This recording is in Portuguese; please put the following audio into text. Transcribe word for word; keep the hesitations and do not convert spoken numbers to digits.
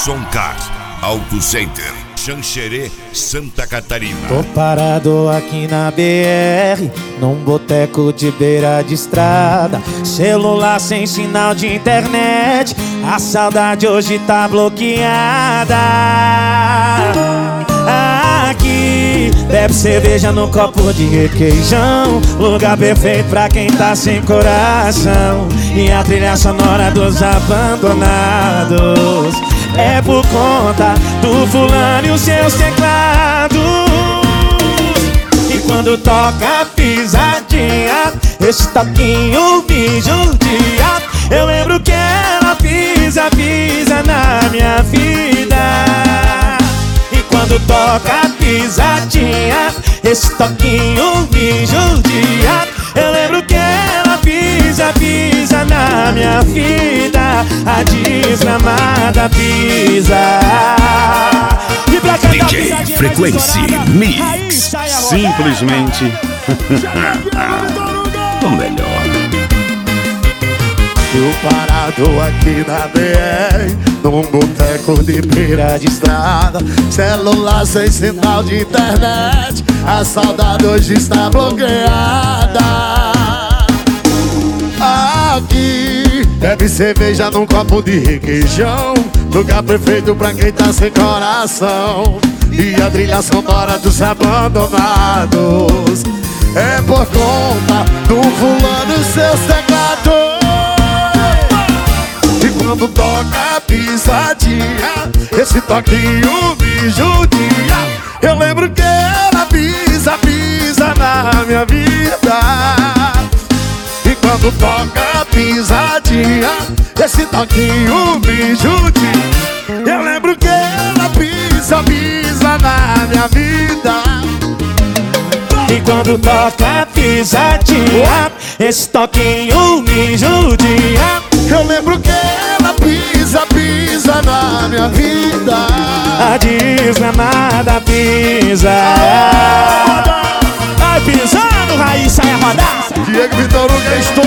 Edson Car, Auto Center, Xanxerê, Santa Catarina. Tô parado aqui na B R, num boteco de beira de estrada. Celular sem sinal de internet, a saudade hoje tá bloqueada. Aqui, bebe cerveja no copo de requeijão, lugar perfeito pra quem tá sem coração. E a trilha sonora dos abandonados é por conta do fulano e os seus teclados. E quando toca a pisadinha, esse toquinho me judia. Eu lembro que ela pisa, pisa na minha vida. E quando toca a pisadinha, esse toquinho me judia. Eu lembro que ela pisa, pisa na minha vida. A desgramada pisa. E pra D J Frequência Mix, simplesmente o melhor. Eu parado aqui na B R, num boteco de beira de estrada. Celular sem sinal de internet, a saudade hoje está bloqueada. Aqui, bebe cerveja num copo de requeijão, lugar perfeito pra quem tá sem coração. E a trilha sonora dos abandonados é por conta do fulano e seus teclados. E quando toca a pisadinha, esse toquinho me judia. Eu lembro que ela pisa, pisa na minha vida. E quando toca a pisadinha, esse toquinho me judia. Eu lembro que ela pisa, pisa na minha vida. E quando toca a pisadinha, esse toquinho me judia. Eu lembro que ela pisa, pisa na minha vida. A desgramada pisa. Vai pisando, Raíssa é rodar. Diego Vitor Hugo, estou